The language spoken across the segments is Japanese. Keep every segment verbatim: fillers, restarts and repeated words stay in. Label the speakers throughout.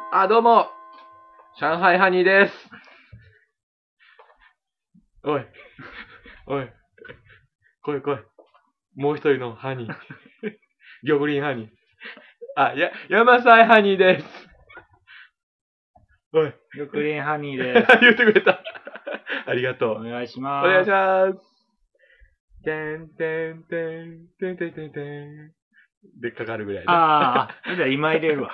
Speaker 1: あ、どうも、上海ハニーです。おい、おい、来い来い。もう一人のハニー。ギョブリンハニー。あ、や、山菜ハニーです。おい。
Speaker 2: ギョブリンハニーです。
Speaker 1: 言ってくれた。ありがとう。
Speaker 2: お願いします。
Speaker 1: お願いします。てんてんてん、てんてんてんてん。で、かかるぐらいね。
Speaker 2: ああ、じゃあ今入れるわ。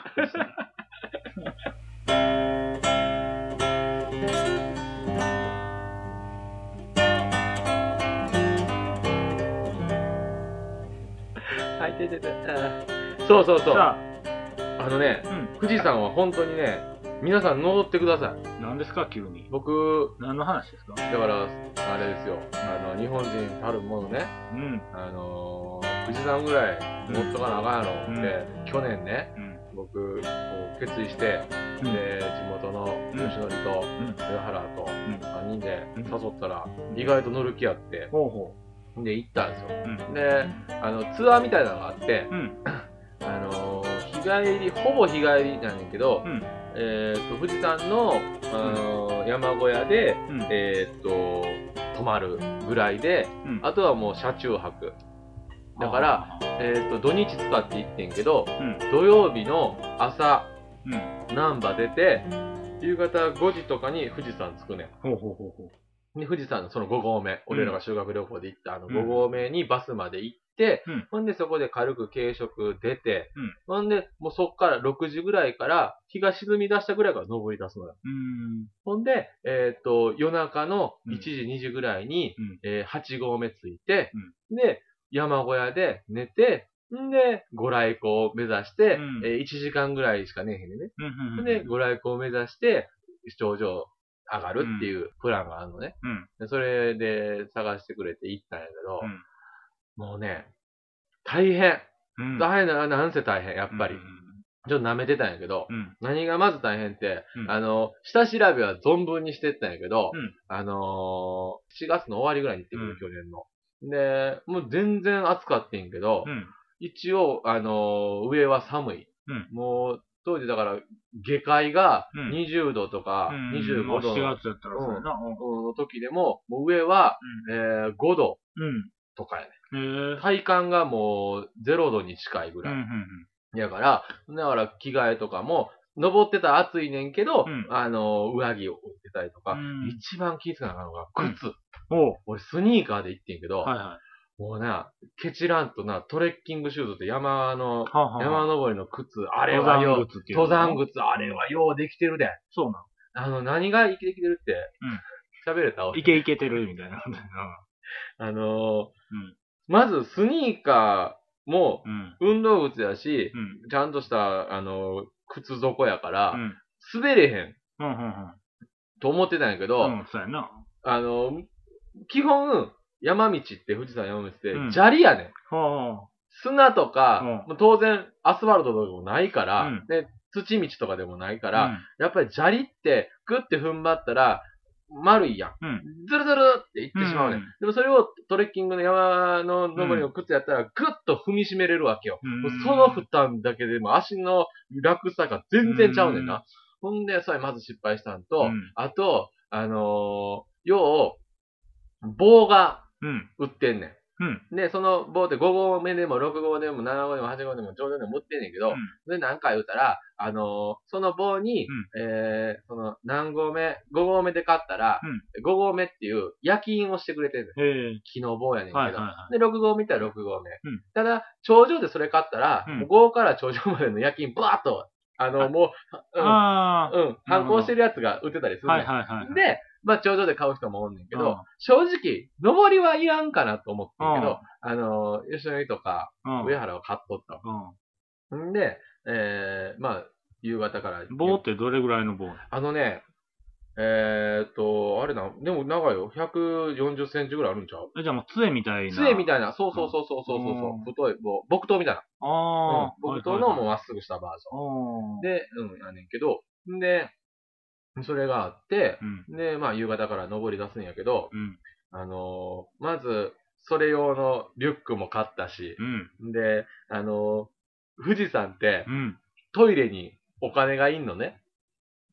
Speaker 1: はい、ててて。そうそうそう。
Speaker 2: さ
Speaker 1: あ、あのね、
Speaker 2: うん、
Speaker 1: 富士山は本当にね、皆さん登ってください。
Speaker 2: 何ですか、急に。
Speaker 1: 僕、
Speaker 2: 何の話ですか？
Speaker 1: だから、あれですよ。あの、日本人たるものね、
Speaker 2: うん。
Speaker 1: あのー、富士山ぐらい持っとかなあかんやろって、
Speaker 2: うん
Speaker 1: 去年ね、
Speaker 2: うん。
Speaker 1: 僕、こう、決意して、
Speaker 2: うん
Speaker 1: で、地元の吉典と、
Speaker 2: うん
Speaker 1: 上原と
Speaker 2: ん
Speaker 1: さんにんで
Speaker 2: うん
Speaker 1: 誘ったら、意外と乗る気あって、
Speaker 2: ほうほ
Speaker 1: で、行ったんですよ。
Speaker 2: う。うん。
Speaker 1: で、あの、ツアーみたいなのがあって、
Speaker 2: うん。
Speaker 1: あのー、日帰り、ほぼ日帰りなんだけど、
Speaker 2: うん。
Speaker 1: えっと、富士山の、あのー山小屋で、
Speaker 2: うん。
Speaker 1: えっと、泊まるぐらいで、
Speaker 2: うん。
Speaker 1: あとはもう車中泊。だから、えっと、土日使って行ってんけど、
Speaker 2: うん。
Speaker 1: 土曜日の朝、
Speaker 2: うん。
Speaker 1: 難波出て、夕方ごじとかに富士山着くねん。
Speaker 2: ほうほうほうほう。
Speaker 1: で、富士山のそのご合目、
Speaker 2: うん
Speaker 1: 俺らが修学旅行で行ったあの
Speaker 2: うん
Speaker 1: ご合目にバスまで行って、
Speaker 2: うん。
Speaker 1: ほんでそこで軽く軽食出て、
Speaker 2: うん
Speaker 1: ほんで、もうそっからろくじぐらいから日が沈み出したぐらいから登り出すのよ。
Speaker 2: うーん。
Speaker 1: ほんで、えっと、夜中の
Speaker 2: うん
Speaker 1: いちじ、にじぐらいに、
Speaker 2: うん。
Speaker 1: えーはち合目着いて、で、山小屋で寝て、んで、ご来光を目指して、
Speaker 2: うん
Speaker 1: えーいちじかんぐらいしか寝えへんねんね。
Speaker 2: うん。うん。
Speaker 1: で、ご来光を目指して、頂上上がるっていうプランがあるのね。
Speaker 2: うん。
Speaker 1: でそれで探してくれて行ったんやけど、
Speaker 2: うん。
Speaker 1: もうね、大変。
Speaker 2: うん。
Speaker 1: 大変な、なんせ大変、やっぱり。
Speaker 2: うん。
Speaker 1: ちょっと舐めてたんやけど、
Speaker 2: うん。
Speaker 1: 何がまず大変って、
Speaker 2: うん
Speaker 1: あの、下調べは存分にしてったんやけど、
Speaker 2: うん。
Speaker 1: あのー、しがつの終わりぐらいに行ってくる、
Speaker 2: うん
Speaker 1: 去年の。で、もう全然暑かってんけど、
Speaker 2: うん。
Speaker 1: 一応、あのー、上は寒い。
Speaker 2: うん。
Speaker 1: もう、当時だから、下界が
Speaker 2: うん
Speaker 1: にじゅうどとか、にじゅうごど
Speaker 2: し
Speaker 1: の
Speaker 2: がつやったらそうやな。
Speaker 1: の時でも、もう上は、えー、ごど
Speaker 2: うん。
Speaker 1: とかやね。
Speaker 2: うん。へえ。
Speaker 1: 体感がもうゼロどに近いぐ
Speaker 2: うん。う
Speaker 1: らい。
Speaker 2: ん。
Speaker 1: だから、だから着替えとかも、登ってたら暑いねんけど、
Speaker 2: うん
Speaker 1: あの、上着を置いてたりとか、
Speaker 2: うん
Speaker 1: 一番気ぃつかなあかんのが、靴。
Speaker 2: おう。
Speaker 1: 俺スニーカーで行ってんけど、
Speaker 2: はいは
Speaker 1: もうな、ケチらんとな、トレッキングシューズって山の、
Speaker 2: い。はあはあ。
Speaker 1: 山登りの靴、あれはよ、
Speaker 2: 登山靴っていうの
Speaker 1: 登山靴、あれはようできてるで。
Speaker 2: そうな
Speaker 1: あの、何ができてるって、喋れた
Speaker 2: の。いけいけてるみたいな。
Speaker 1: あのー
Speaker 2: うん。
Speaker 1: まずスニーカーも
Speaker 2: うん。
Speaker 1: 運動靴やし、
Speaker 2: うん。
Speaker 1: ちゃんとした、あのー靴底やから、
Speaker 2: うん。
Speaker 1: 滑れへん
Speaker 2: うん。うん。
Speaker 1: と思ってたんやけど、
Speaker 2: うん。そうやな。
Speaker 1: あのー基本、山道って、富士山山道って
Speaker 2: うん、
Speaker 1: 砂利やねん。
Speaker 2: は
Speaker 1: 砂とか、
Speaker 2: うん
Speaker 1: もう当然、アスファルトとかもないから、
Speaker 2: うん
Speaker 1: で、土道とかでもないか
Speaker 2: あ。
Speaker 1: ら、やっぱり砂利って、グッて踏ん張ったら、丸いやん。
Speaker 2: うん。うん。
Speaker 1: ズルズルっていってしまうねん。
Speaker 2: うん
Speaker 1: でもそれをトレッキングの山の登りの靴やったら、グッと踏みしめれるわけよ。
Speaker 2: うん
Speaker 1: もうその負担だけでも足の楽さが全然ちゃうねんな。ほんで、それまず失敗したんと、
Speaker 2: うん
Speaker 1: あと、あのー、よう、棒が
Speaker 2: うん。
Speaker 1: 売ってんねん。
Speaker 2: うん。
Speaker 1: で、その棒ってご合目でもろく合でもなな合でもはち合でも頂上でも売ってんねんけど、それ何回言うたら、あのーその棒に、えー、その何合目、ご合目で買ったら、ご合目っていう焼き印をしてくれてんねん。
Speaker 2: へえ。
Speaker 1: 木の棒やねんけど。
Speaker 2: はいはいはい
Speaker 1: で、ろく合目ってろく合目。
Speaker 2: うん
Speaker 1: ただ、頂上でそれ買ったら、
Speaker 2: うん
Speaker 1: もうごから頂上までの焼き印バーっと、あの、
Speaker 2: あ
Speaker 1: もう、うん、
Speaker 2: ああ。
Speaker 1: うん、反抗してるやつが売ってたりするねん。
Speaker 2: はいはいはい。、
Speaker 1: で、まあ、頂上で買う人もおんねんけど、
Speaker 2: うん
Speaker 1: 正直、登りはいらんかなと思ってんけ
Speaker 2: うん
Speaker 1: ど、あのー、吉野とか、
Speaker 2: うん。
Speaker 1: 上原は買っとった
Speaker 2: うん。
Speaker 1: わ。んで、えー、まあ、夕方から。
Speaker 2: 棒ってどれぐらいの棒？
Speaker 1: あのね、えーっと、あれな、でも長いよ。ひゃくよんじゅっセンチぐらいあるんちゃう？
Speaker 2: え、じゃあもう杖みたいな。
Speaker 1: 杖みたいな。そうそうそうそうそうそう。
Speaker 2: うん
Speaker 1: 太い棒。木刀みたいな。
Speaker 2: ああ。
Speaker 1: うん。木刀のもうまっすぐしたバージョン。
Speaker 2: ああ。
Speaker 1: で、うん、やねんけど、んで、それがあって、
Speaker 2: うん。
Speaker 1: で、まあ夕方から登り出すんやけど、
Speaker 2: うん。
Speaker 1: あのーまず、それ用のリュックも買ったし、
Speaker 2: うん。
Speaker 1: で、あのー富士山って
Speaker 2: う、ん。
Speaker 1: トイレにお金がいんのね。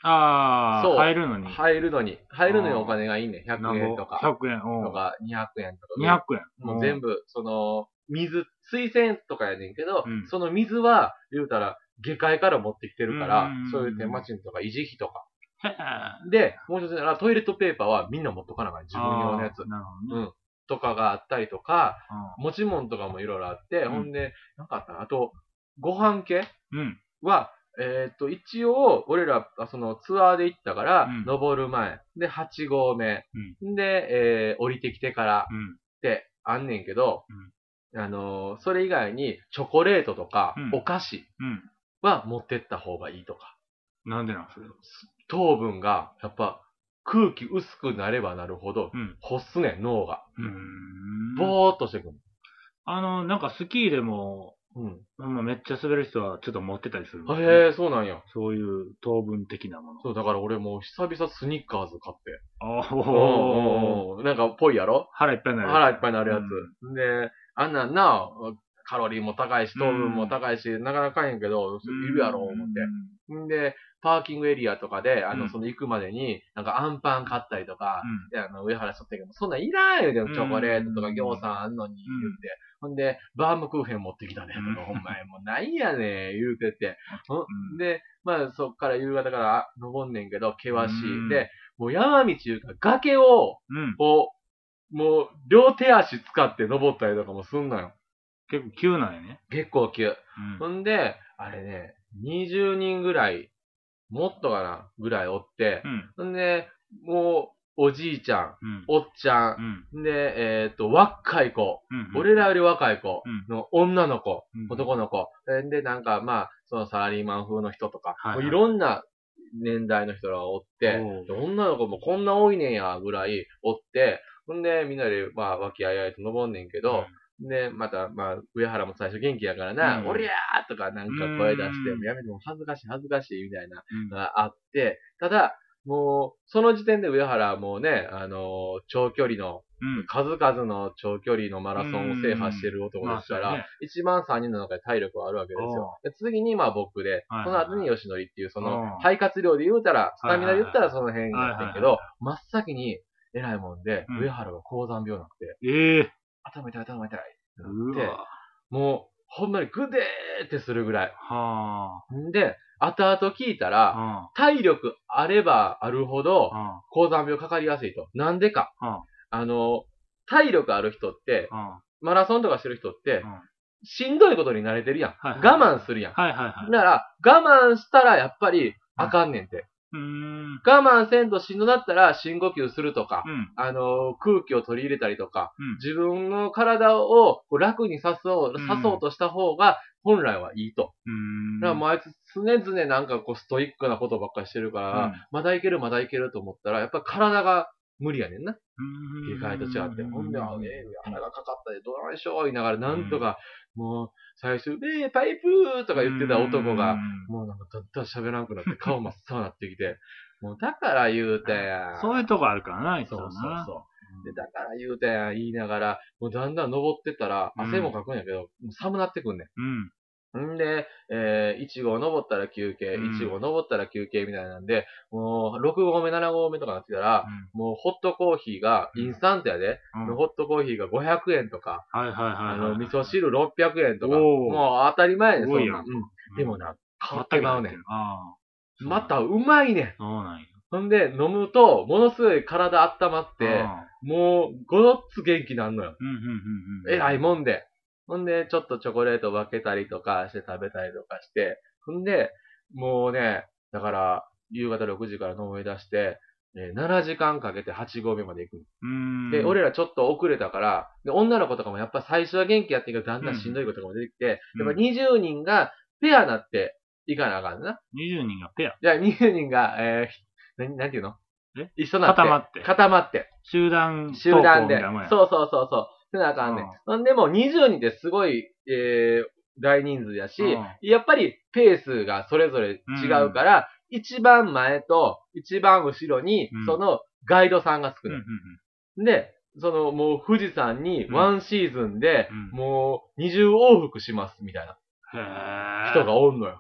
Speaker 2: ああ、
Speaker 1: そう。
Speaker 2: 入るのに。
Speaker 1: 入るのに。入るのにお金がいいね。ひゃくえんとか。
Speaker 2: ひゃくえん。
Speaker 1: とか、にひゃくえんとか。
Speaker 2: にひゃくえん。
Speaker 1: もう全部、その、水、水洗とかやねんけど、
Speaker 2: うん、
Speaker 1: その水は、言うたら、下界から持ってきてるから、
Speaker 2: うん、
Speaker 1: そういう手間賃とか維持費とか。
Speaker 2: へ
Speaker 1: で、もう一つなら、トイレットペーパーはみんな持っとかなあかん。自分用のやつ。
Speaker 2: なるほどね。
Speaker 1: うん。とかがあったりとか、
Speaker 2: うん、
Speaker 1: 持ち物とかもいろいろあって、
Speaker 2: うん、
Speaker 1: ほんで、なんかあったな。あと、ご飯系
Speaker 2: うん。
Speaker 1: は、えっ、と、一応、俺ら、そのツアーで行ったから、
Speaker 2: うん、
Speaker 1: 登る前、で、はち合目、
Speaker 2: うん、
Speaker 1: で、えー、降りてきてから
Speaker 2: うん、
Speaker 1: ってあんねんけど、
Speaker 2: うん、
Speaker 1: あのーそれ以外に、チョコレートとか、
Speaker 2: うん
Speaker 1: お菓子
Speaker 2: うん。
Speaker 1: は持ってった方がいいとか。
Speaker 2: なんでなんそれ。
Speaker 1: 糖分が、やっぱ、空気薄くなればなるほど、
Speaker 2: うん。
Speaker 1: 欲すねん、脳が。
Speaker 2: うーん。
Speaker 1: ぼーっとしてくる。
Speaker 2: あの、なんかスキーでも、
Speaker 1: うん。
Speaker 2: まあ、めっちゃ滑る人はちょっと持ってたりするもんね。
Speaker 1: へえ、そうなんや。
Speaker 2: そういう糖分的なもの。
Speaker 1: そう、だから俺もう久々スニッカーズ買って。
Speaker 2: ああ、
Speaker 1: うんうんうん。なんかぽいやろ
Speaker 2: 腹いっぱいになるやつ。
Speaker 1: 腹いっぱいになるやつ。で、あんなんな、カロリーも高いし、糖分も高いし、なかなか買えんけど、いるやろ、思って。んで、パーキングエリアとかで、あの、
Speaker 2: うん
Speaker 1: その行くまでに、なんかアンパン買ったりとか、
Speaker 2: うん
Speaker 1: で、あの、上原しとったけど、そんなんいらんよ、でも
Speaker 2: うん
Speaker 1: チョコレートとか餃子あんのに、言って。ほんで、バームクーヘン持ってきたね、
Speaker 2: うん
Speaker 1: とか、ほんまにもうないやねん、言うてて。
Speaker 2: うん
Speaker 1: で、まあ、そっから夕方から登んねんけど、険し
Speaker 2: うん
Speaker 1: い。で、もう山道いうか、崖を、
Speaker 2: うん。
Speaker 1: こう、もう、両手足使って登ったりとかもすんのよ。
Speaker 2: 結構急なんやね。
Speaker 1: 結構急。
Speaker 2: うん。
Speaker 1: ほんで、あれね、にじゅうにんぐらい、もっとかな、ぐらいおって、
Speaker 2: うん。
Speaker 1: ほんで、もう、おじいちゃん、
Speaker 2: うん。
Speaker 1: おっちゃ
Speaker 2: うん。
Speaker 1: ん、で、えっと、若い子、
Speaker 2: うん。
Speaker 1: 俺らより若い子
Speaker 2: うん
Speaker 1: の女の子、
Speaker 2: うん
Speaker 1: 男の子、えで、なんか、まあ、そのサラリーマン風の人とか、
Speaker 2: はいはい
Speaker 1: もういろんな年代の人がおって
Speaker 2: おう、
Speaker 1: で女の子もこんな多いねんや、ぐらいおって、ほんで、みんなで、まあ、和気あいあいと登んねんけど、で、また、まあ、上原も最初元気やからな、
Speaker 2: うん
Speaker 1: おりゃーとかなんか声出して、
Speaker 2: うん
Speaker 1: もうやめても恥ずかしい恥ずかしいみたいな
Speaker 2: うん。
Speaker 1: のがあって、ただ、もう、その時点で上原はもうね、あのー長距離の、
Speaker 2: うん。
Speaker 1: 数々の長距離のマラソンを制覇してる男ですから
Speaker 2: うんまあそうね、
Speaker 1: 一番さんにんの中で体力はあるわけですよ。で次にまあ僕で、
Speaker 2: はい
Speaker 1: その後に吉典っていう、そ
Speaker 2: うん
Speaker 1: の、肺活量で言うたら、スタミナで言ったらその辺やってんけど
Speaker 2: はいはいはい、
Speaker 1: 真っ先に偉いもんで
Speaker 2: うん、
Speaker 1: 上原が高山病になって、
Speaker 2: ええ
Speaker 1: 頭痛い頭痛いってな
Speaker 2: う
Speaker 1: って、
Speaker 2: わ。
Speaker 1: もう、ほんまにグデーってするぐらい。
Speaker 2: は
Speaker 1: んで、後々聞いた
Speaker 2: あ。
Speaker 1: ら、
Speaker 2: は
Speaker 1: 体力あればあるほど
Speaker 2: あ。、は
Speaker 1: 高山病かかりやすいと。なんでか。
Speaker 2: あ。は
Speaker 1: あの、体力ある人って、
Speaker 2: あ。は
Speaker 1: マラソンとかしてる人って
Speaker 2: あ。、は
Speaker 1: しんどいことに慣れてるやん。
Speaker 2: はいはい
Speaker 1: 我慢するやん。
Speaker 2: いはいはい。
Speaker 1: だから、我慢したらやっぱりあかんねんて。
Speaker 2: うーん。
Speaker 1: 我慢せんとしんどなったら深呼吸するとか
Speaker 2: う、ん。
Speaker 1: あの、空気を取り入れたりとか、
Speaker 2: うん
Speaker 1: 自分の体をこう楽にさそう、
Speaker 2: うん
Speaker 1: さそうとした方が本来はいいと。
Speaker 2: うーん。
Speaker 1: だからもうあいつ常々なんかこうストイックなことばっかりしてるから、
Speaker 2: うん
Speaker 1: まだいけるまだいけると思ったら、やっぱ体が無理やねんな。
Speaker 2: うーん。
Speaker 1: 下界と違って。ほんで、あ、
Speaker 2: うん
Speaker 1: ええ鼻がかかったでどうでしょう言いながら、なんとか、もう、最初、えー、パイプーとか言ってた男が、もうなんかだったら喋らんくなって顔真っ青になってきて、もうだから言うたやん。
Speaker 2: そういうとこあるからな、いつも
Speaker 1: そうそう
Speaker 2: な。
Speaker 1: そう。で、だから言うたやん、言いながら、もうだんだん登ってったら、汗もかくんやけど、もう寒なってくんね
Speaker 2: うん。
Speaker 1: ん。んで、えー、いち号登ったら休憩、
Speaker 2: うん
Speaker 1: いち号登ったら休憩みたいなんで、もう、ろく合目、なな合目とかなってたら、もうホットコーヒーが、インスタントやで、
Speaker 2: うん。
Speaker 1: ホットコーヒーがごひゃくえんとか、
Speaker 2: はいはいはい。
Speaker 1: あの、味噌汁ろっぴゃくえんとか、
Speaker 2: おー
Speaker 1: もう当たり前ね、
Speaker 2: すごいやん
Speaker 1: そんなんうん。でもな、変わっ
Speaker 2: また
Speaker 1: てまうねん。
Speaker 2: ああ。
Speaker 1: またうまいねん。
Speaker 2: そうなんや。
Speaker 1: ほんで、飲むと、ものすごい体温まって、
Speaker 2: ああ
Speaker 1: もう、ごっつ元気なんのよ。
Speaker 2: うんうんうんうん。
Speaker 1: えらいもんで。ほんで、ちょっとチョコレート分けたりとかして食べたりとかして、ほんで、もうね、だから、夕方ろくじから飲み出して、えーななじかんかけてはち合目まで行く。
Speaker 2: うーん。
Speaker 1: で、俺らちょっと遅れたから、で、女の子とかもやっぱ最初は元気やってんけど、だんだんしんどい子とかも出てきて、
Speaker 2: うん
Speaker 1: やっぱにじゅうにんがペアなっていかなあかんな。
Speaker 2: にじゅうにんがペア。
Speaker 1: いや、にじゅうにんが、えー、ひななんていうの
Speaker 2: え
Speaker 1: 一緒になって。
Speaker 2: 固まって
Speaker 1: 固まって。
Speaker 2: 集団
Speaker 1: 集団で。
Speaker 2: う。
Speaker 1: そうそうそうそう。せなあかんねん。ほんでもにじゅうにんってすごい、えー、大人数やし、
Speaker 2: うん
Speaker 1: やっぱりペースがそれぞれ違うから、一番前と一番後ろに
Speaker 2: うん、
Speaker 1: そのガイドさんがつく
Speaker 2: うん
Speaker 1: の
Speaker 2: うん
Speaker 1: よ。で、そのもう富士山にワンシーズンで
Speaker 2: うん、
Speaker 1: もうにじゅう往復しますみたいな
Speaker 2: うん。へー
Speaker 1: 人がおんのよ。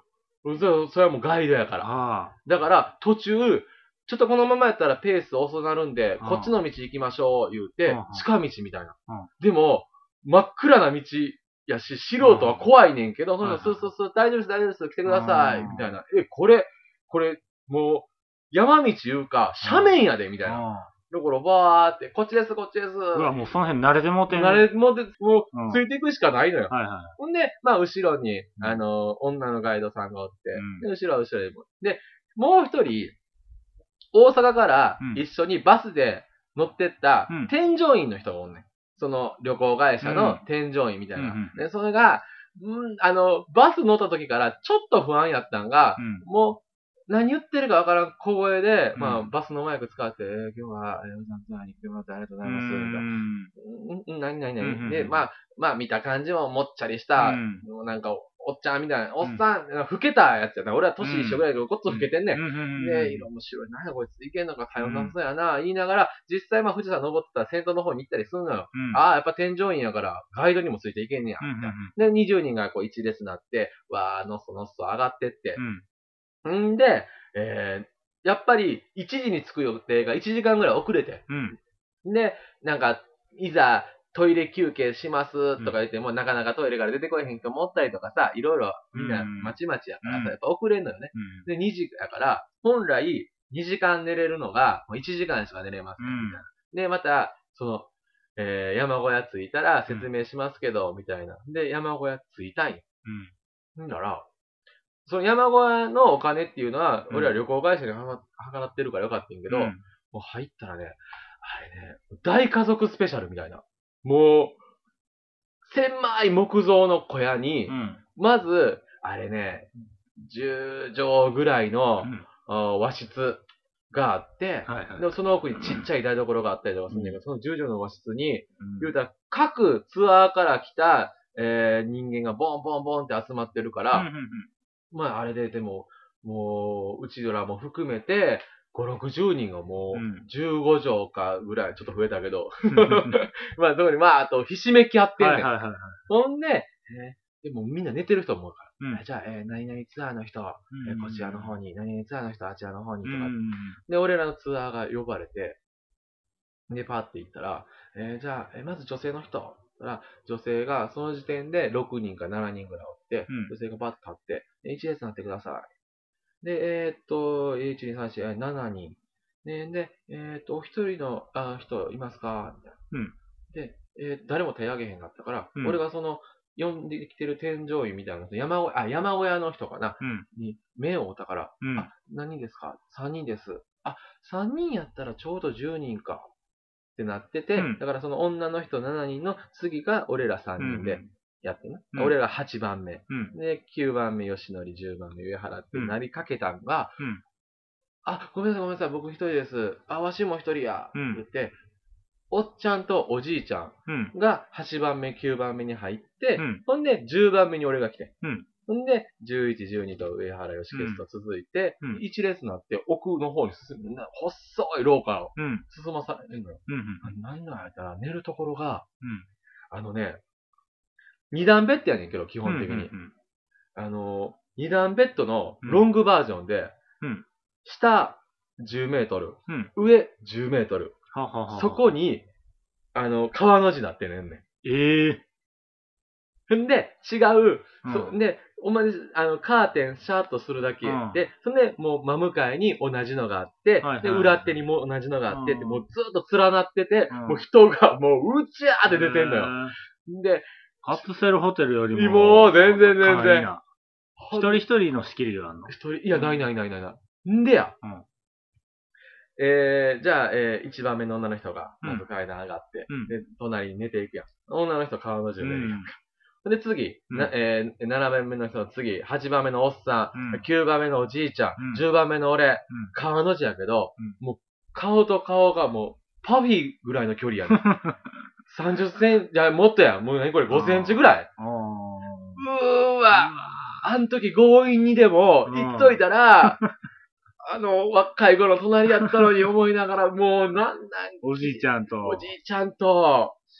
Speaker 1: そそれはもうガイドやから。
Speaker 2: あ
Speaker 1: だから、途中、ちょっとこのままやったらペース遅なるんで、
Speaker 2: うん
Speaker 1: こっちの道行きましょう、言うて
Speaker 2: うん、
Speaker 1: 近道みたいな
Speaker 2: うん。
Speaker 1: でも、真っ暗な道やし、素人は怖いねんけど、その、
Speaker 2: うん
Speaker 1: そうそうそう、大丈夫です、大丈夫です、来てください、
Speaker 2: うん
Speaker 1: みたいな。え、これ、これ、もう、山道いうか、斜面やで、みたいな。
Speaker 2: あ。
Speaker 1: だから、バーって、こっちです、こっちです。
Speaker 2: うわ、もうその辺慣れてもうてん
Speaker 1: 慣れ、もうで、も
Speaker 2: うん
Speaker 1: う、ついていくしかないのよ。
Speaker 2: はいはい。
Speaker 1: ほんで、まあ、後ろに、
Speaker 2: うん
Speaker 1: あの、女のガイドさんがおって、
Speaker 2: うん
Speaker 1: で、後ろは後ろにも。で、もう一人、大阪から
Speaker 2: うん
Speaker 1: 一緒にバスで乗ってった
Speaker 2: うん
Speaker 1: 添乗員の人がおんねん。その旅行会社の添乗員みたいな。
Speaker 2: うんうん
Speaker 1: で、それが、うん、あの、バス乗った時からちょっと不安やったんが、
Speaker 2: うん
Speaker 1: もう、何言ってるかわからん小声で、
Speaker 2: うん
Speaker 1: まあ、バスのマイク使って、えー今日は、えー、おさんツアーに来てもらってありがとうございます、みたいな。
Speaker 2: うん
Speaker 1: うん、うん、何何
Speaker 2: うんうんうん
Speaker 1: 何で、まあ、まあ見た感じももっちゃりした、なんか、おっちゃんみたいな、おっさん、老けたやつやな。俺は年一緒ぐらいだけど、こっち老けてんねん。
Speaker 2: うんうんうん
Speaker 1: で、色面白い。なんやこいつ、いけんのか、頼んなさそうやな、言いながら、実際まあ富士山登ってたら先頭の方に行ったりするのよ。
Speaker 2: うん
Speaker 1: ああ、やっぱ添乗員やから、ガイドにもついていけんねや、
Speaker 2: うんうん
Speaker 1: みたいな。で、にじゅうにんがこう一列になって、わー、のっそのっそ上がってって
Speaker 2: う。ん
Speaker 1: んで、えー、やっぱりいちじに着く予定がいちじかんぐらい遅れて。
Speaker 2: うん
Speaker 1: で、なんか、いざ、トイレ休憩しますとか言っても、なかなかトイレから出てこえへん人もおったりとかさ、いろいろみんなまちまちやから
Speaker 2: うん
Speaker 1: さ、やっぱ遅れんのよね。
Speaker 2: うん
Speaker 1: で、にじやから、本来にじかん寝れるのが、もういちじかんしか寝れません、みたいな。で、また、その、えー、山小屋着いたら説明しますけど、みたいな。で、山小屋着いたんよ。んだら、その山小屋のお金っていうのは、
Speaker 2: うん
Speaker 1: 俺は旅行会社に払ってるからよかったんやけど、
Speaker 2: うん
Speaker 1: もう入ったらね、あれね、大家族スペシャルみたいな。もう、狭い木造の小屋に、
Speaker 2: うん
Speaker 1: まず、あれね、じゅうじょうぐらいの、
Speaker 2: うん
Speaker 1: あ和室があって、
Speaker 2: はいはい
Speaker 1: でもその奥にちっちゃい台所があったりとかするんだけど、そのじゅうじょうの和室に、
Speaker 2: うん
Speaker 1: 言うたら、各ツアーから来た、えー、人間がボンボンボンって集まってるから、
Speaker 2: うんうん
Speaker 1: まあ、あれで、でも、もう、うちらも含めて、ご、ろくじゅうにんがも
Speaker 2: うん
Speaker 1: う、じゅうごじょうかぐらい、ちょっと増えたけど、
Speaker 2: うん
Speaker 1: まあ、そこに、まあ、あと、ひしめき合ってんねん。
Speaker 2: はいはいはいはい。
Speaker 1: ほんで、えーでもみんな寝てる人も多いから、
Speaker 2: うん
Speaker 1: えじゃあ、えー何々ツアーの人、えーこちらの方に、何々ツアーの人、あちらの方にとか、
Speaker 2: うん
Speaker 1: で、俺らのツアーが呼ばれて、で、パーって行ったら、えーじゃあ、えーまず女性の人、そしたら女性がその時点でろくにんかななにんぐらいおって、
Speaker 2: うん
Speaker 1: 女性がバッと立って、え一列になってください。で、えーっと、いち、に、さん、よん、しちにん。で、でえーっと、お一人のあ人いますかみたいな。
Speaker 2: うん
Speaker 1: で、えー誰も手挙げへんかったから、
Speaker 2: うん
Speaker 1: 俺がその、呼んできてる添乗員みたいな人、山小屋、あ、山小屋の人かな、
Speaker 2: うん
Speaker 1: に目を追ったから、
Speaker 2: うん
Speaker 1: あ、何人ですか ?さん 人です。あ、さんにんやったらちょうどじゅうにんか。ってなってて、
Speaker 2: うん
Speaker 1: だからその女の人しちにんの次が俺らさんにんでやってな。
Speaker 2: うん
Speaker 1: 俺らはちばんめ。
Speaker 2: うん
Speaker 1: で、きゅうばんめ、吉典、じゅうばんめ、上原って
Speaker 2: うん
Speaker 1: なりかけたんが、
Speaker 2: うん
Speaker 1: あ、ごめんなさい、ごめんなさい、僕一人です。あ、わしも一人や。
Speaker 2: うん
Speaker 1: 言って、おっちゃんとおじいちゃん
Speaker 2: うん
Speaker 1: がはちばんめ、きゅうばんめに入って、
Speaker 2: うん
Speaker 1: ほんでじゅうばんめに俺が来て、
Speaker 2: うん
Speaker 1: ほんでじゅういち、じゅうにと上原義傑と続いて、
Speaker 2: うん
Speaker 1: 一列になって奥の方に進む。な細い廊下を
Speaker 2: うん
Speaker 1: 進まされるのよ。
Speaker 2: うん
Speaker 1: なんだやったら寝るところが、
Speaker 2: うん
Speaker 1: あのね、二段ベッドやねんけど、基本的に。
Speaker 2: うん
Speaker 1: あの、二段ベッドのロングバージョンで、
Speaker 2: うん
Speaker 1: 下じゅうメートル、
Speaker 2: うん
Speaker 1: 上じゅうメートル。
Speaker 2: はははは
Speaker 1: そこに、あの、川の字になってんねん。
Speaker 2: ええ
Speaker 1: ほんで、違う、
Speaker 2: うん
Speaker 1: そで、お前、あの、カーテンシャーっとするだけ。
Speaker 2: うん
Speaker 1: で、そんで、もう真向かいに同じのがあって、
Speaker 2: はいはいはい
Speaker 1: で、裏手にも同じのがあって、
Speaker 2: うん
Speaker 1: でもうずっと連なってて、
Speaker 2: うん
Speaker 1: もう人がもううちゃーって出てんのよ。で、
Speaker 2: カプセルホテルよりも。
Speaker 1: もう全然全然
Speaker 2: 高いな一人一人の仕切りがあるの
Speaker 1: 一人、いや、ないないないないない。んでや。
Speaker 2: うん
Speaker 1: えー、じゃあ、えー、一番目の女の人が、
Speaker 2: うん
Speaker 1: まず階段上がって、
Speaker 2: うん
Speaker 1: で、隣に寝ていくやん。女の人川の字
Speaker 2: う
Speaker 1: で寝るやん。
Speaker 2: ん
Speaker 1: で、次、
Speaker 2: うん
Speaker 1: なえー、ななばんめの人の次、はちばんめのおっさん、
Speaker 2: うん
Speaker 1: きゅうばんめのおじいちゃん、
Speaker 2: うん
Speaker 1: じゅうばんめの俺、
Speaker 2: うん
Speaker 1: 川の字やけど、
Speaker 2: うん
Speaker 1: もう、顔と顔がもう、パフィーぐらいの距離やねん。さんじゅっセンチ、いや、もっとや。もう何これ、ごセンチぐらい。
Speaker 2: あー
Speaker 1: うーわ、あん時強引にでも言っといたら、あの、若い頃隣やったのに思いながら、もう、なんなん、
Speaker 2: おじいちゃんと。
Speaker 1: おじいちゃんと、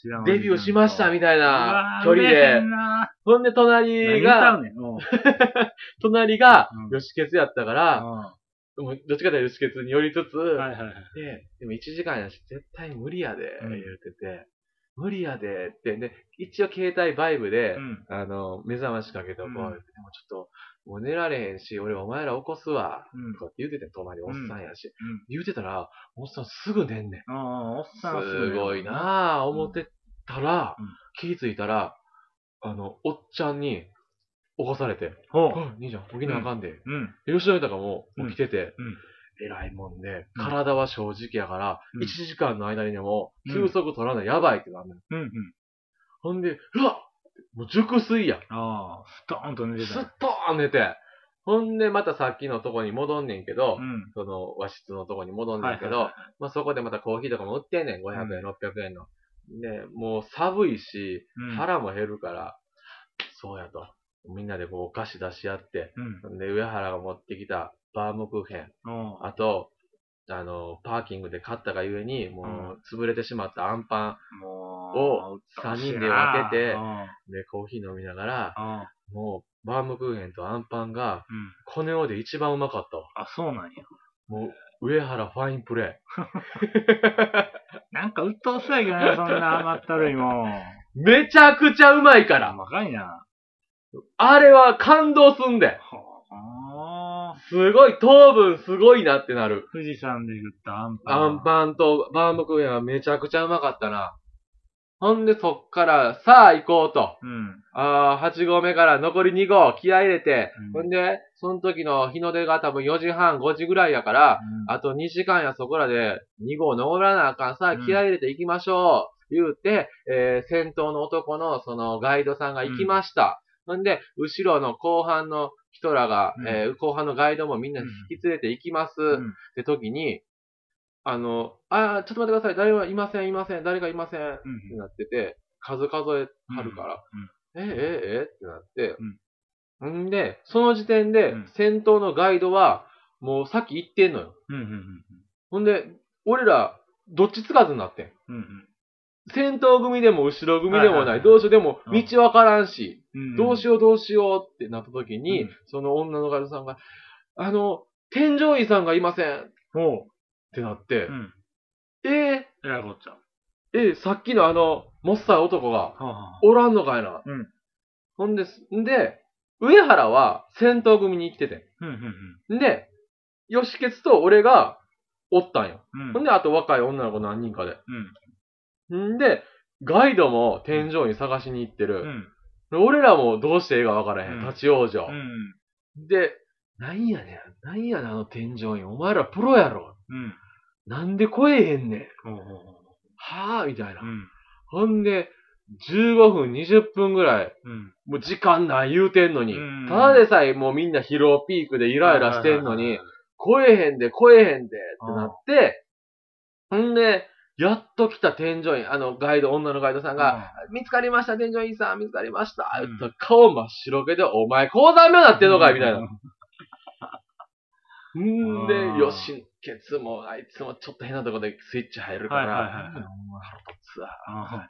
Speaker 1: デビューしましたみたいな距離で、ほんで隣が、隣が吉ケツやったから、どっちかというと吉ケツに寄りつつ、で、でもいちじかんやし絶対無理やで、言ってて、無理やでって、で、一応携帯バイブで、あの、目覚ましかけとこう、でもちょっと、もう寝られへんし、俺お前ら起こすわ、とかって言うててん、隣おっさんやし。言うてたら、おっさんすぐ寝んねん。すごいなぁ、思ってたら、気づいたら、あの、おっちゃんに起こされて、兄ちゃん起きなあかんで。吉野豊も起きてて、偉いもんで、体は正直やから、いちじかんの間にでも、休息取らないやばいってなんねん。ほんで、うわもう熟睡やん。
Speaker 2: ああ、ストーンと寝てた。
Speaker 1: ストーン寝て。ほんで、またさっきのとこに戻んねんけど、うん、その和室のとこに戻んねんけど、はいはいはい、まあそこでまたコーヒーとかも売ってんねん。ごひゃくえん、うん、ろっぴゃくえんの。で、もう寒いし、腹も減るから、うん、そうやと。みんなでこうお菓子出し合って、うん、で、上原が持ってきたバームクーヘン、あと、あの、パーキングで買ったがゆえに、もう、潰れてしまったアンパンをさんにんで分けて、で、コーヒー飲みながら、もう、バームクーヘンとアンパンが、この世で一番うまかったわ。
Speaker 2: あ、そうなんや。
Speaker 1: もう、上原ファインプレイ。
Speaker 2: なんか、うっとうしいけどね、そんな甘ったるいもん。
Speaker 1: めちゃくちゃうまいから。
Speaker 2: 若いな。
Speaker 1: あれは感動すんで。すごい、糖分すごいなってなる。
Speaker 2: 富士山で言ったアンパン。
Speaker 1: アンパンとバームクーヘンはめちゃくちゃうまかったな。ほんでそっから、さあ行こうと。うん、あはち合目から残りに合、気合入れて、うん、ほんで、その時の日の出が多分よじはん、ごじぐらいやから、うん、あとにじかんやそこらでに合登らなあかん。さあ気合入れて行きましょう。言うて、えー、先頭の男のそのガイドさんが行きました。ほんで、後ろの後半の人らが、うん、えー、後半のガイドもみんな引き連れて行きます。うん、って時に、あの、あ、ちょっと待ってください。誰はいません、いません。誰かいません。うん、ってなってて、数数えはるから、うんうん、え、え、え、ってなって、うん、んで、その時点で、先頭のガイドは、もうさっき行ってんのよ。うんうんうん、ほんで、俺ら、どっちつかずになってん。うんうん、先頭組でも後ろ組でもない。どうしよう、でも、道わからんし、うん、どうしようどうしようってなった時に、うん、その女のガイドさんが、あの、添乗員さんがいません。おってなって、うん、えー、え
Speaker 2: らいこっちゃ。
Speaker 1: えー、さっきのあの、もっさい男が、おらんのかいな。うん、ほんで、んで、上原は先頭組に行ってて。うんうんうん、で、吉ケツと俺がおったんよ。うん、ほんで、あと若い女の子何人かで。うん、んで、ガイドも添乗員探しに行ってる。うん、俺らもどうしてええかわからへん。うん、立ち往生。うん、で、なんやねん。なんやねん、あの添乗員。お前らプロやろ。うん、なんで来えへんねん。うん、はぁみたいな。うん、ほんで、じゅうごふん、にじゅっぷんぐらい、うん、もう時間ない言うてんのに、うん、ただでさえもうみんな疲労ピークでイライラしてんのに、来えへんで、来えへんで、ってなって、ほんで、やっと来た添乗員、あのガイド、女のガイドさんが、見つかりました、添乗員さん、見つかりました。うん、顔真っ白けで、お前、高山病なってんのかいみたいな。んで、よし、ケツも、あいつもちょっと変なとこでスイッチ入るから、はいはいはい、腹立つわ、って。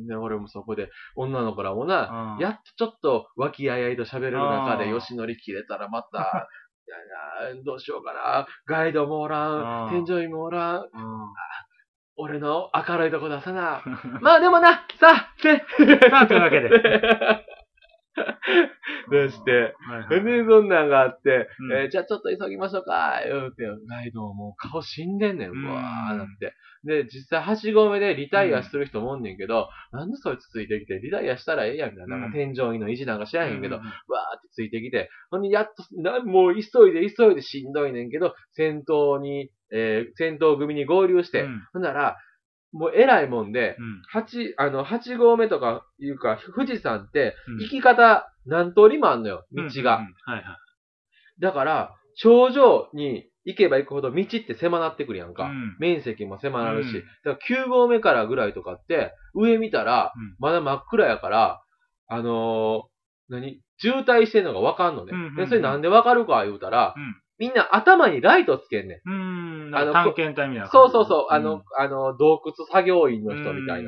Speaker 1: で、俺もそこで、女の子らもな、やっとちょっと、和気あいあいと喋れる中で、よしのり切れたらまた、いやいやどうしようかな、ガイドもおらん、添乗員もおらん、俺の明るいとこ出さな。まあでもな、さあ、ね。
Speaker 2: さあ、というわけで。
Speaker 1: そして、で、そんなんがあって、うん、えー、じゃあちょっと急ぎましょうか、言うて、ガイドももう顔死んでんねん、うわーなって。で、実際はち合目でリタイアする人もおんねんけど、うん、なんでそいつついてきて、リタイアしたらええやんみたいな、なんか添乗員の意地なんか知らへんけど、うん、わーってついてきて、ほんでやっと、なもう急いで急いでしんどいねんけど、先頭に、えー、先頭組に合流して、うん、ほんなら、もう偉いもんで、うん、八、あの、八合目とかいうか、富士山って、行き方何通りもあんのよ、道が。だから、頂上に行けば行くほど道って狭なってくるやんか。うん、面積も狭なるし。うん、だからきゅう合目からぐらいとかって、上見たら、まだ真っ暗やから、あのー、何渋滞してんのがわかんのね。で、それなんでわかるか言うたら、うんみんな頭にライトつけんねん。
Speaker 2: うん。あの、探検隊みたいな。
Speaker 1: そうそうそう。あの、うん、あの、洞窟作業員の人みたいな。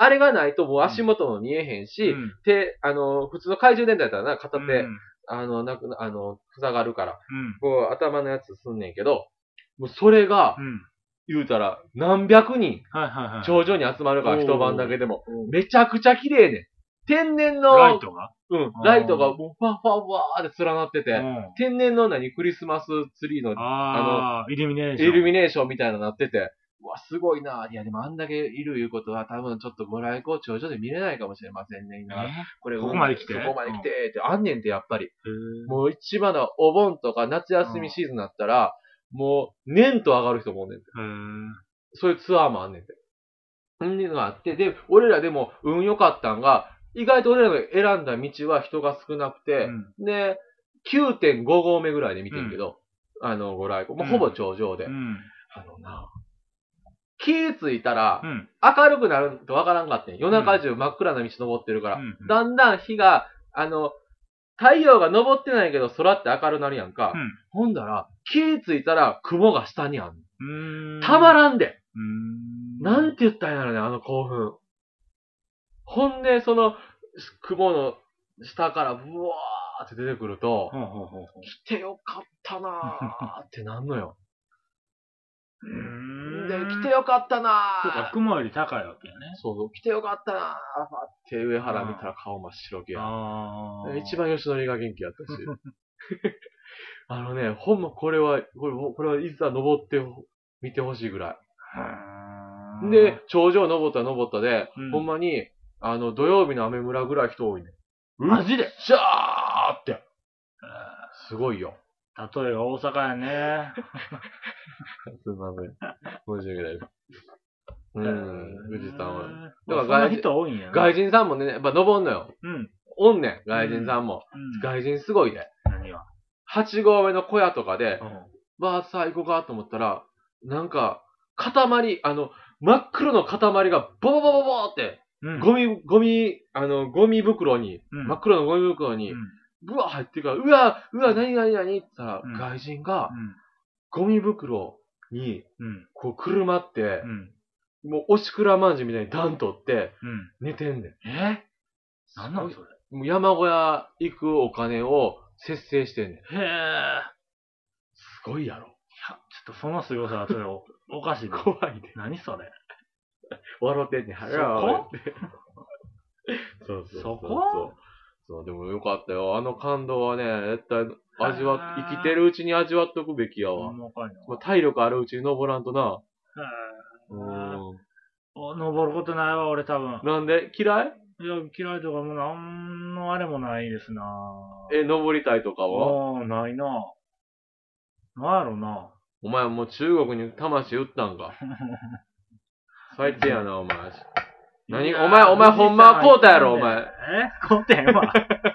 Speaker 1: あれがないともう足元も見えへんし、
Speaker 2: うん、
Speaker 1: 手、あの、普通の懐中電灯やったらな、片手、
Speaker 2: うん、
Speaker 1: あの、なく、あの、塞がるから、
Speaker 2: うん、
Speaker 1: こう、頭のやつすんねんけど、もうそれが、
Speaker 2: うん。
Speaker 1: 言うたら、何百人、
Speaker 2: はいはいはい。
Speaker 1: 頂上に集まるから、
Speaker 2: おー
Speaker 1: 一晩だけでも、めちゃくちゃ綺麗ねん。天然の、
Speaker 2: ライトが
Speaker 1: うん、
Speaker 2: あー
Speaker 1: ライトがもうファファファーって連なってて、
Speaker 2: うん
Speaker 1: 天然の何、クリスマスツリーの
Speaker 2: ああ、イルミネーション。
Speaker 1: イルミネーションみたいなのなってて、うわ、すごいな。いや、でもあんだけいるいうことは、多分ちょっとご来光頂上で見れないかもしれませんね。今
Speaker 2: え
Speaker 1: これ、
Speaker 2: ここまで来て
Speaker 1: そこまで来てって、あんねんって、やっぱり。
Speaker 2: へー
Speaker 1: もう一番のお盆とか夏休みシーズンになったら、もう、年と上がる人もおんねんて。
Speaker 2: へー
Speaker 1: そういうツアーもあんねんて。んいうのがあって、で、俺らでも運良かったんが、意外と俺らの選んだ道は人が少なくて、
Speaker 2: うん
Speaker 1: で、きゅうてんご 合目ぐらいで見てんけど、あの、ご来光、もうほぼ頂上で。
Speaker 2: うん。
Speaker 1: あのな、気ぃついたら
Speaker 2: う、ん。
Speaker 1: 明るくなるとわからんかってん。夜中中真っ暗な道登ってるから。
Speaker 2: うん
Speaker 1: だんだん日が、あの、太陽が昇ってないけど空って明るなるやんか。
Speaker 2: うん
Speaker 1: ほんだら、気ぃついたら雲が下にあんの。
Speaker 2: うーん。
Speaker 1: たまらんで。
Speaker 2: うーん。
Speaker 1: なんて言ったんやろね、あの興奮。ほんで、その、雲の下からブワーって出てくると、
Speaker 2: ほうほうほうほう。
Speaker 1: 来てよかったなーってなんのよ。
Speaker 2: うーん。
Speaker 1: で、来てよかったな
Speaker 2: そうか、
Speaker 1: ー。
Speaker 2: 雲より高いわけやね。
Speaker 1: そうそう、来てよかったなー。パって上原見たら顔真っ白けや。
Speaker 2: ああ。
Speaker 1: 一番吉典が元気やったし。あのね、ほんまこれは、これこれはいざ登ってほ見てほしいぐらい。で、頂上登ったら登ったで、
Speaker 2: うん
Speaker 1: ほんまに、あの、土曜日の雨村ぐらい人多いね。
Speaker 2: マジで
Speaker 1: シャーって。すごいよ。
Speaker 2: 例えが大阪やね。
Speaker 1: すみません。申し訳ないです。うん、富士山は。
Speaker 2: だか
Speaker 1: だからら
Speaker 2: そんな人多いんやな。
Speaker 1: 外人さんもね、やっぱ登んのよ。
Speaker 2: うん。
Speaker 1: おんねん、外人さんも。
Speaker 2: うん。
Speaker 1: 外人すごいで。
Speaker 2: 何は
Speaker 1: はち合目の小屋とかで
Speaker 2: う、ん。
Speaker 1: わあ、さあ行こうかと思ったら、なんか、塊、あの、真っ黒の塊がボボボボボーって、
Speaker 2: うん。
Speaker 1: ゴミ、ゴミ、あの、ゴミ袋に、
Speaker 2: うん
Speaker 1: 真っ黒のゴミ袋に
Speaker 2: う、ん。
Speaker 1: ブワー入ってるから、うわ、うわ、なになになにって言ったら、
Speaker 2: うん
Speaker 1: 外人が、
Speaker 2: うん。
Speaker 1: ゴミ袋に、
Speaker 2: うん。
Speaker 1: こう、くるまって
Speaker 2: う、ん。
Speaker 1: もう、おしくらまんじみたいに段取って、
Speaker 2: うん。
Speaker 1: 寝てんねん。
Speaker 2: えなんなんそれ。
Speaker 1: もう山小屋行くお金を節制してんねん。
Speaker 2: へえ。
Speaker 1: すごいやろ。
Speaker 2: ちょっとその凄さはちょっとおかしいで。
Speaker 1: 怖いで。
Speaker 2: 何それ。
Speaker 1: 笑ってんねん。
Speaker 2: そこ
Speaker 1: って。そうそうそう。
Speaker 2: そこ
Speaker 1: そう、でもよかったよ。あの感動はね、絶対味わっ、生きてるうちに味わっとくべきやわ。
Speaker 2: もうかいな。
Speaker 1: まあ体力あるうちに登らんとな。
Speaker 2: へ
Speaker 1: う
Speaker 2: ー
Speaker 1: ん。
Speaker 2: お登ることないわ、俺多分。
Speaker 1: なんで嫌い
Speaker 2: いや、嫌いとかもうなんのあれもないですな
Speaker 1: え、登りたいとかは
Speaker 2: ああ、ないななんやろな
Speaker 1: お前もう中国に魂売ったんか。最低やな、お前。何
Speaker 2: いやー
Speaker 1: お前、お前ほんまはこうたやろ、お前。
Speaker 2: えこうてんわ。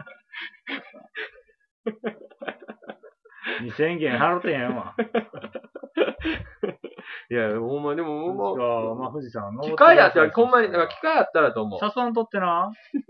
Speaker 2: にせんげん払ってへんわ。
Speaker 1: いや、ほんま、でも、もう、
Speaker 2: もう、まあ、富士山登って
Speaker 1: 機械やったら、ほんまに、だから機械やったらと思う。
Speaker 2: 誘わんとってな。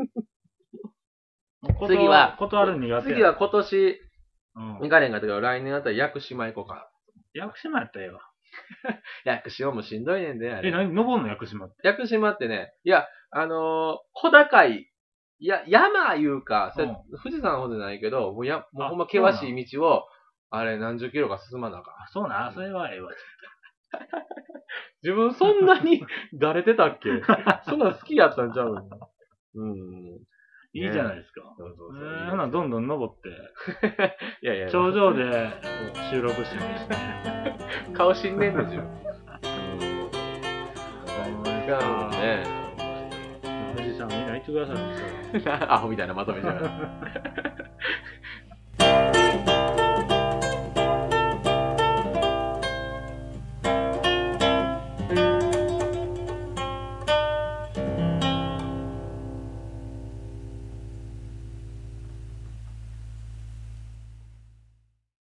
Speaker 1: 次は
Speaker 2: 断る苦手や。
Speaker 1: 次は今年、
Speaker 2: うん
Speaker 1: 行かれんかったけど、来年あったら屋久島行こうか
Speaker 2: 屋久島やったらええわ。
Speaker 1: な。屋久島もしんどいねんで、あ
Speaker 2: え、
Speaker 1: れ。
Speaker 2: 何登んの屋久島って。
Speaker 1: 屋久島ってね、いや、あのー小高い、いや、山いうか、それ
Speaker 2: うん
Speaker 1: 富士山ほどじゃないけど、もうや、もう
Speaker 2: あ
Speaker 1: ほんま険しい道を、あれ何十キロか進まなあかん。
Speaker 2: あ、そうな、それはええわ。
Speaker 1: 自分そんなにだれてたっけそんなん好きやったんちゃうのうん。
Speaker 2: いいじゃないですか。
Speaker 1: そうそうそう。
Speaker 2: えー、ほな、どんどん登って、
Speaker 1: いやいや、
Speaker 2: 頂上で収録してもいいしね。
Speaker 1: 顔死んでんの、自分。うん。
Speaker 2: い
Speaker 1: がね。
Speaker 2: 富士山みんな行ってください。
Speaker 1: アホみたいなまとめじゃない。